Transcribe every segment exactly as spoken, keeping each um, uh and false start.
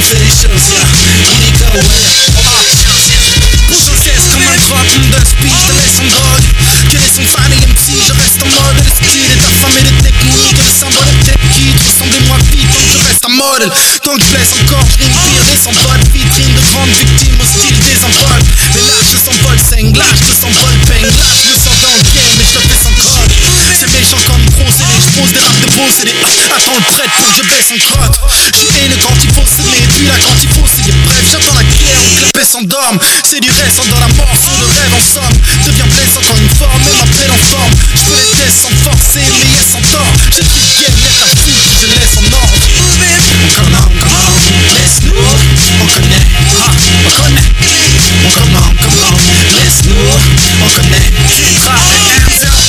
fait les choses, yeah. Illico, ouais. Pousse aux caisses comme un drop de speed, je te laisse en drogue. Quel est son fan et M C, je reste en mode. Le style est affamé de technique, le symbole est tête qui ressemblez-moi vite, donc je reste un modèle. Tant que je blesse encore, je rime pire, des sans-vols. Vitrine de grande victime, hostile des envols. Mais là je s'envole, saigne, là je s'envole, peigne. Là je me sens dans le game et je te fais sans crotte. C'est méchant comme procédé, je pose des raps de procédé. Attends le prêtre pour que je baisse en crotte. J'suis haineux quand il faut s'aimer, puis là quand il faut s'aimer. Bref, j'attends la guerre où que la paix s'endorme. C'est du reste dans la mort, sur le rêve en somme. Deviens blessant quand une forme, même après en forme. J'peux les tests sans forcer, mais yes sans tort. J'ai plus de game, laisse la foule que je laisse en ordre. Come on, come on, let's move. On connaît, ah, on connaît. On come on, come on, let's move. On connaît, ah, hands up.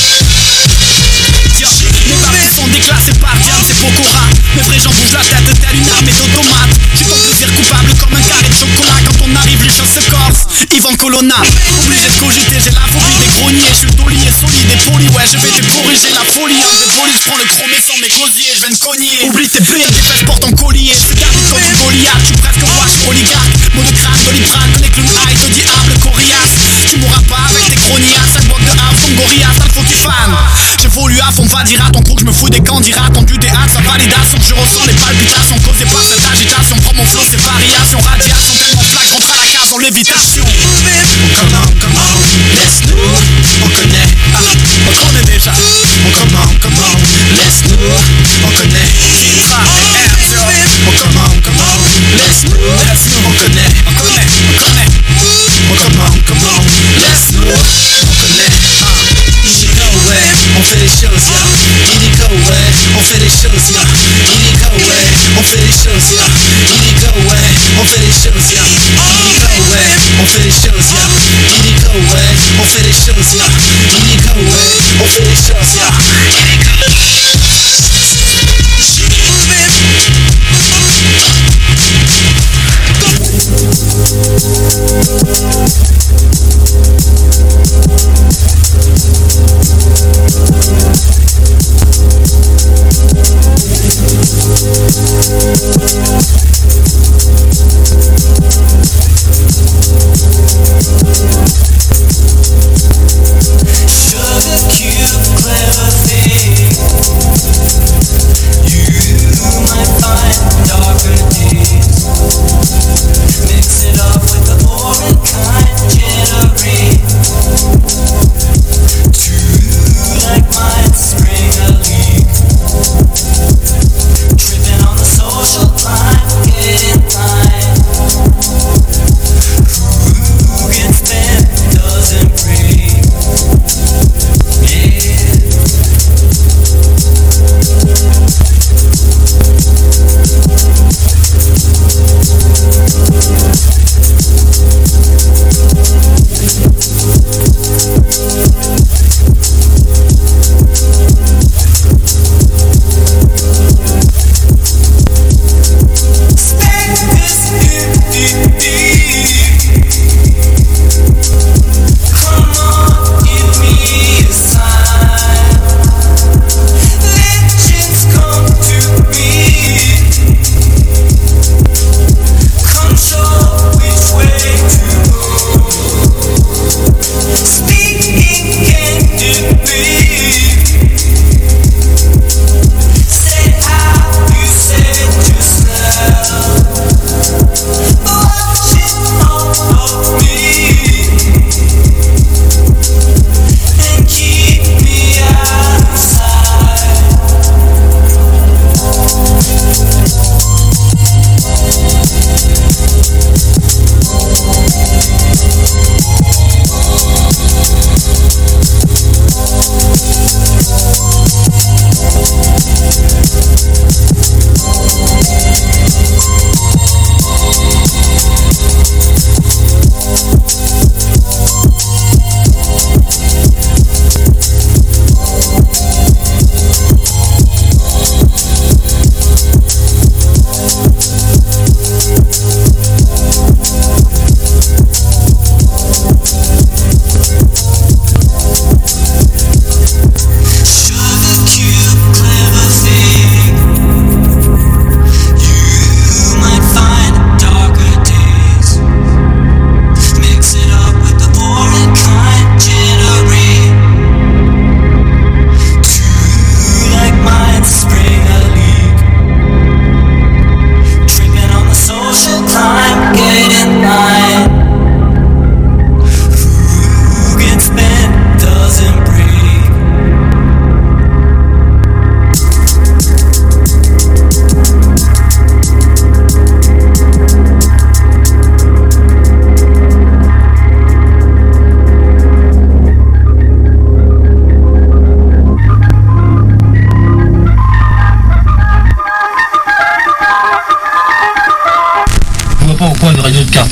Mes babes sont déclassées par diable, c'est Pokora. Mes vrais gens bougent la tête telle une armée d'automates. J'suis ton plaisir coupable comme un carré de chocolat. Quand on arrive les choses se corsent, Yvan Colonna. Obligé de cogiter, j'ai la phobie des grogniers. J'suis le taulier solide et poli, ouais je vais te corriger la folie. Un des polis, j'prends le chromé sans mes gosiers, j'viens de cogner. Oublie tes billes, tes fesses portent en collier. J'suis gardé comme du Goliath, j'suis presque roi, j'suis oligarque. Mot de crâne, doliprane, les clowns high, de diable, coriace. Tu mourras pas avec tes chronias, cinq boîtes de half, ton gorilla, sale faux tu fan. J'évolue à fond, va dire à ton crew que je me fous des candidats. Tendu des hâtes, sa validation, je ressens les palpitations causées par cette agitation. Prends mon flow, ces variations, radiation tellement flagrante à la case en lévitation. Come on, come on, let's move. On connaît, ah, on connaît déjà. On come on, come on, let's move. On connaît, ah, hands up. On come on, come on, let's move. Let's move. On connaît, on connaît, on connaît. On come on, come on, let's move. On connaît, ah. Illico, ouais, on fait les choses, yeah. Illico, ouais, on fait les choses, yeah. Illico, ouais, on fait les choses, yeah. Illico, ouais, on fait les choses, yeah. Illico, ouais, on fait les choses, yeah. Illico, ouais, on fait les choses, yeah. Illico, ouais, on fait les choses, yeah.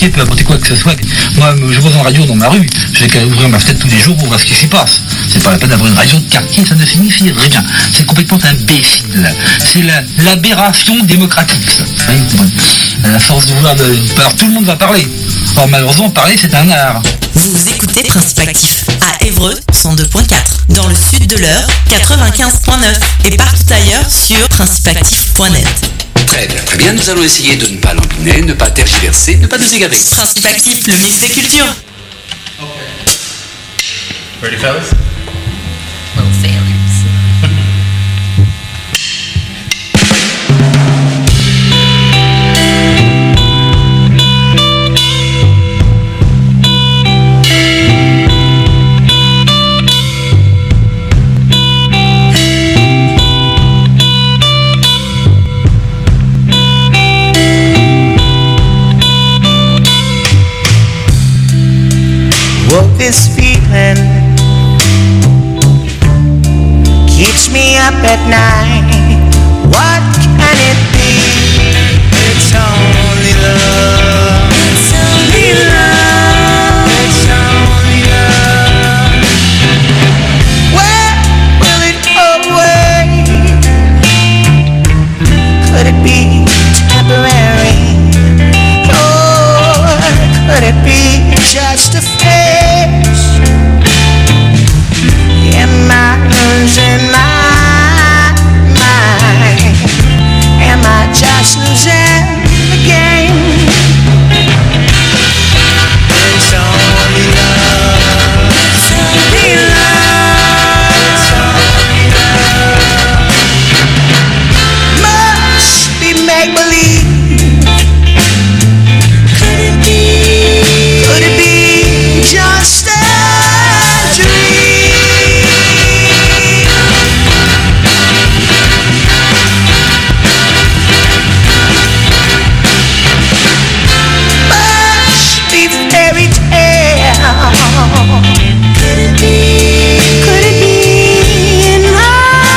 métier peut apporter quoi que ce soit. Moi, je vois une radio dans ma rue, j'ai qu'à ouvrir ma fenêtre tous les jours pour voir ce qui s'y passe. C'est pas la peine d'avoir une radio de quartier, ça ne signifie rien. C'est complètement imbécile. C'est la, l'aberration démocratique, ça. Oui, à force de vouloir de... Alors, tout le monde va parler. Or, malheureusement, parler, c'est un art. Vous écoutez Principe Actif à Évreux cent deux point quatre, dans le sud de l'Eure quatre-vingt-quinze point neuf et partout ailleurs sur principe actif point net. Très bien, très bien. Nous allons essayer de ne pas l'embiner, ne pas tergiverser, ne pas nous égarer. Principe Actif, le mix des cultures. Okay. Ready, fellas? Well, failures. This feeling keeps me up at night. What can it be? It's only love. It's only love. It's only love. Where will it go away? Could it be temporary? Or could it be just a phase? Am I losing my mind? Am I just losing the game? It's only love. It's only love. It's only love. Must be make-believe. Could it be? Could it be just a could it be? Could it be in my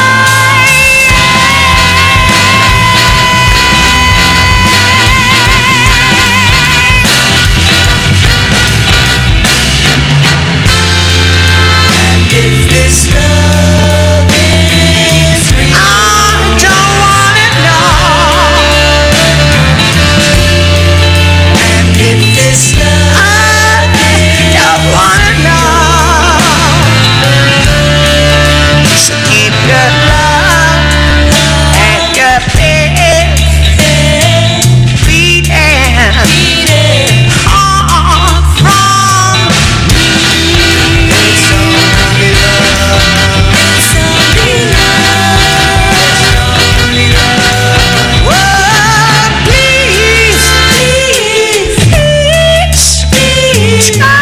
and if this love is real, I don't wanna know. And if this love I wanna know. So keep your love and your faith beating hard from me. It's only love. It's only love. It's only love. Whoa, please, please, please, please, try.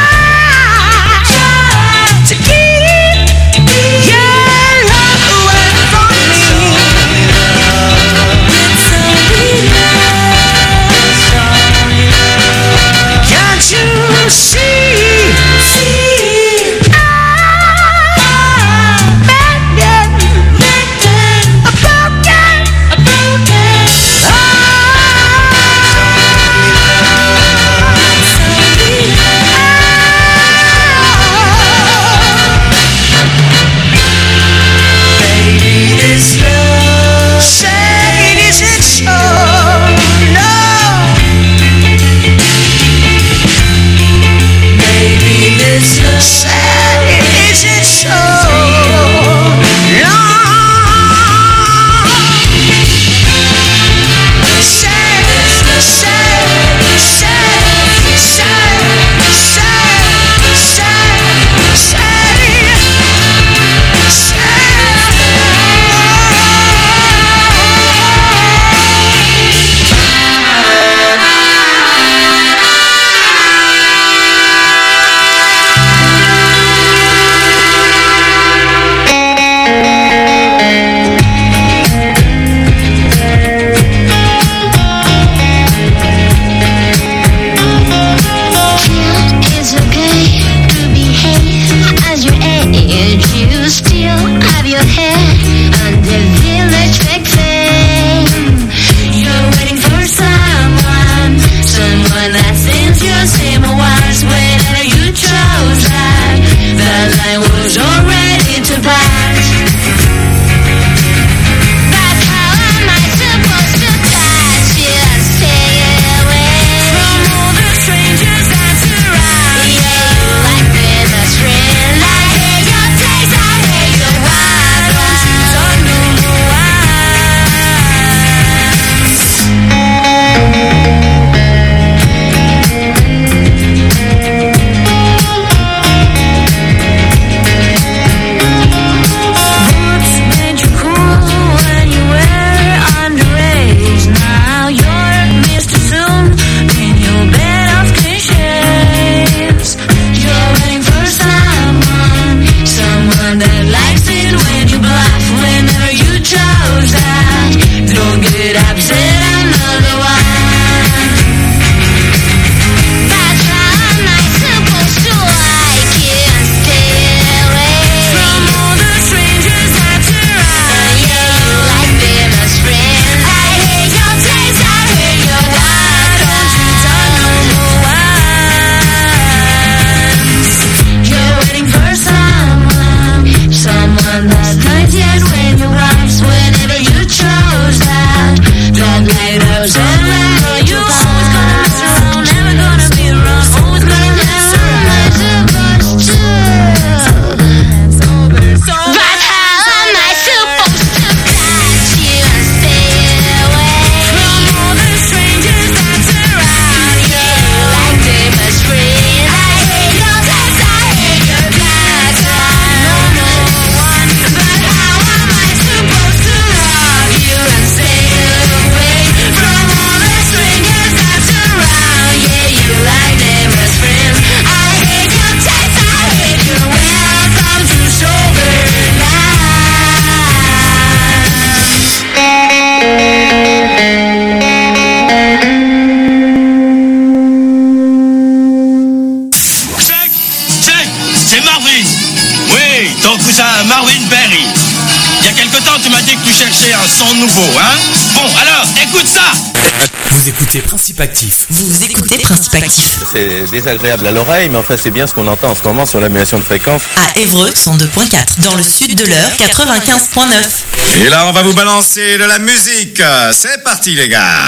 c'est Marvin. Oui, ton cousin Marvin Berry. Il y a quelque temps, tu m'as dit que tu cherchais un son nouveau, hein? Bon, alors, écoute ça. Vous écoutez Principe Actif. Vous écoutez Principe Actif. C'est désagréable à l'oreille, mais enfin c'est bien ce qu'on entend en ce moment sur l'annulation de fréquence. À Évreux, cent deux point quatre. Dans le sud de l'Eure, quatre-vingt-quinze point neuf. Et là, on va vous balancer de la musique. C'est parti, les gars.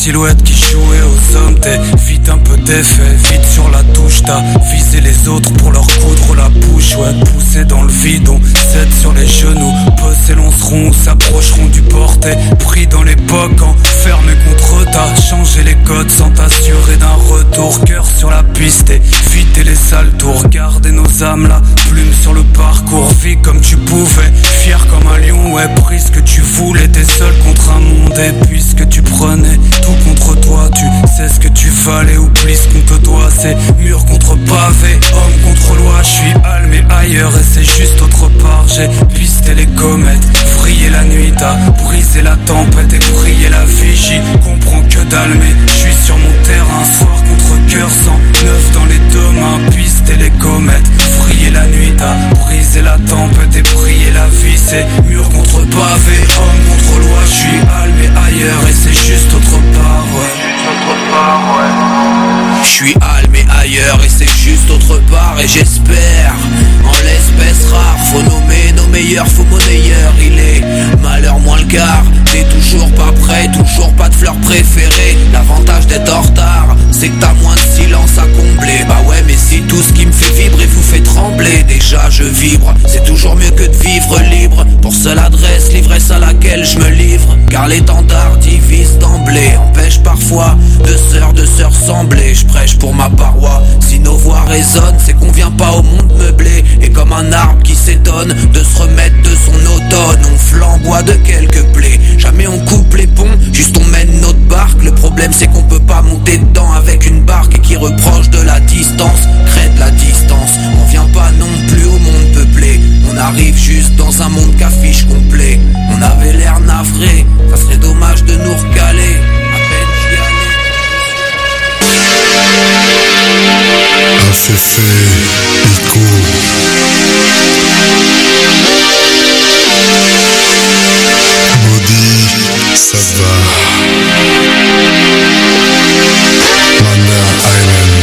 silhouette qui jouait aux hommes. T'es vite un peu défait, vite sur la touche. T'as visé les autres pour leur coudre la bouche. Ouais, poussé dans le vide, on cède sur les genoux. Peu s'élanceront ou s'approcheront du porté. Pris dans l'époque, enfermé contre t'as changé les codes sans t'assurer d'un retour. Cœur sur la piste, éviter les sales tours. Garder nos âmes, la plume sur le parcours. Vis comme tu pouvais, fier comme un lion. Ouais, prise que tu voulais, t'es seul contre un monde. Et puisque tu prenais tout contre toi, tu sais ce que tu valais. Oublie ce qu'on te doit, c'est mur contre pavé, homme contre loi. Je suis allumé ailleurs et c'est juste autre part. J'ai pisté les comètes, vrillé la nuit. T'as brisé la tempête et brillé la vigie. Comprends que dalle mais je suis sur mon terrain. Soir contre cœur, cent neuf dans les deux mains. Pisté les comètes, vrillé la nuit. T'as brisé la tempête et brillé la vie. C'est mur contre pavé, homme contre loi. Je suis allumé ailleurs et c'est juste autre part, ouais. Je suis allumé ailleurs et c'est juste autre part. Et j'espère, en l'espèce rare, faut nommer nos meilleurs, faut monnayeurs. Il est malheur moins le quart. T'es toujours pas prêt, toujours pas de fleurs préférées. L'avantage d'être en retard, c'est que t'as moins de silence à combler. Bah ouais, mais si tout ce qui me fait vibrer vous fait trembler, déjà je vibre. C'est toujours mieux que de vivre libre. Pour seule adresse, l'ivresse à laquelle je me livre. Car l'étendard divise d'emblée, empêche parfois de sœurs de se ressembler. Je prêche pour ma paroi, si nos voix résonnent, c'est qu'on vient pas au monde meublé. Et comme un arbre qui s'étonne de se remettre de son automne, on flamboie de quelques plaies. Jamais on coupe les ponts, juste on mène notre barque. Le problème c'est qu'on peut pas monter dedans avec une barque qui reproche de la distance, crée de la distance. On vient pas non plus au monde peuplé, on arrive juste dans un monde qu'affiche complet. On avait l'air navré, ça serait dommage de nous recaler. Afefe Iko Body Sava Mana Island.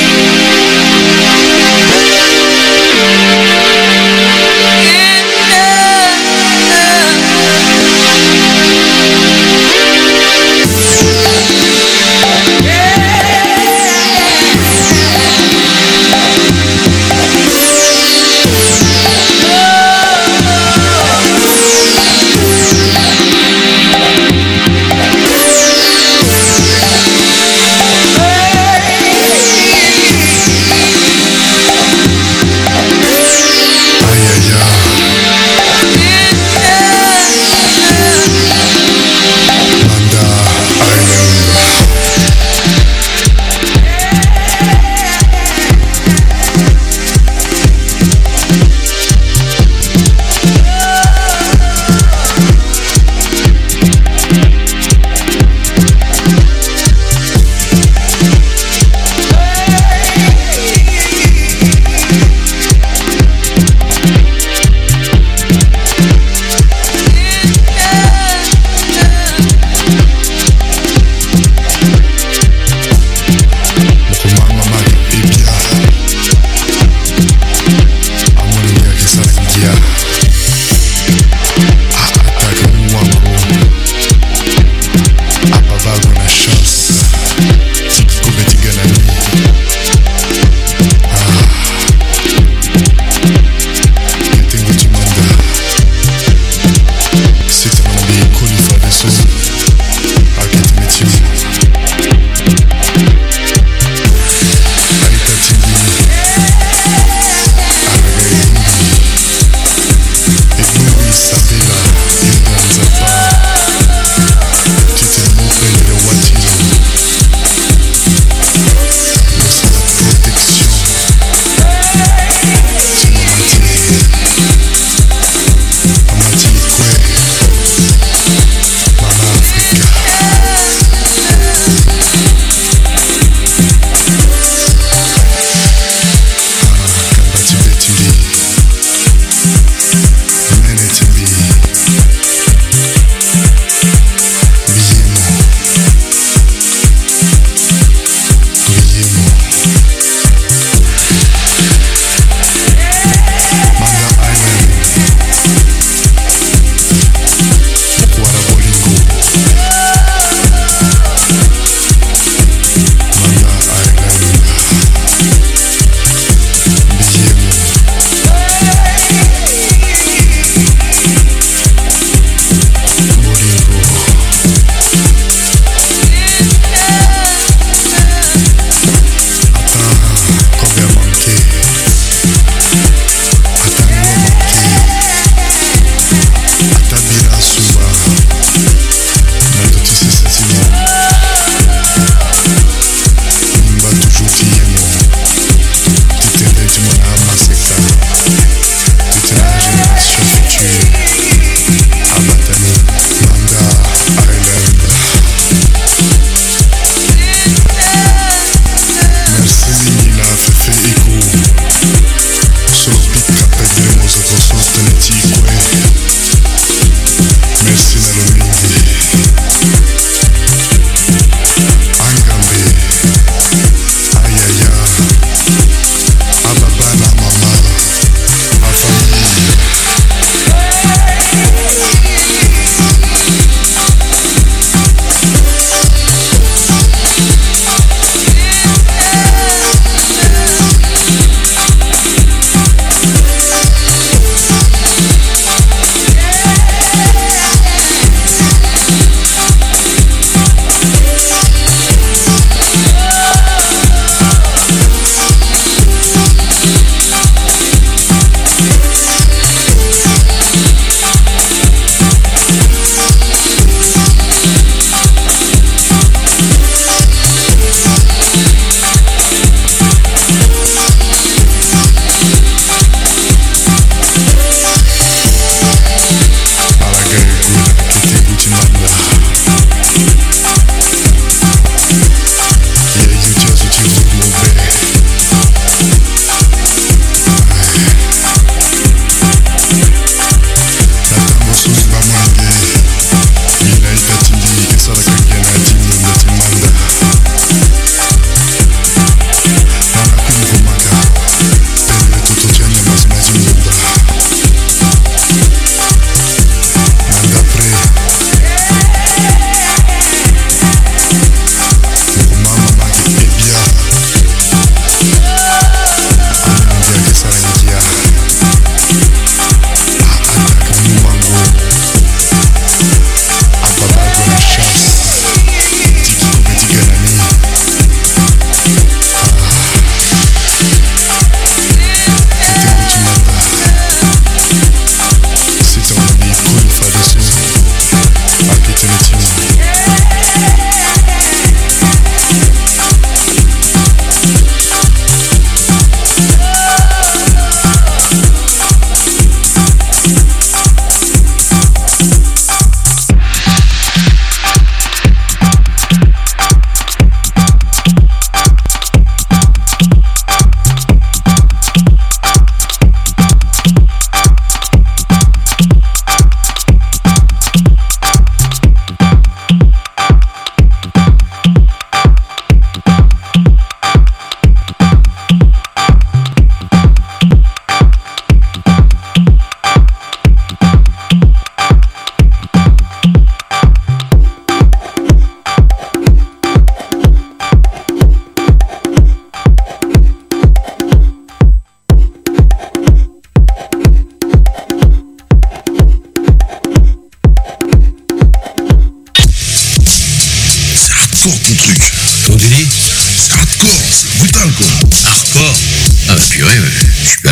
In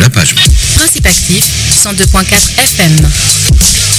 la page. Principe actif, cent deux point quatre F M.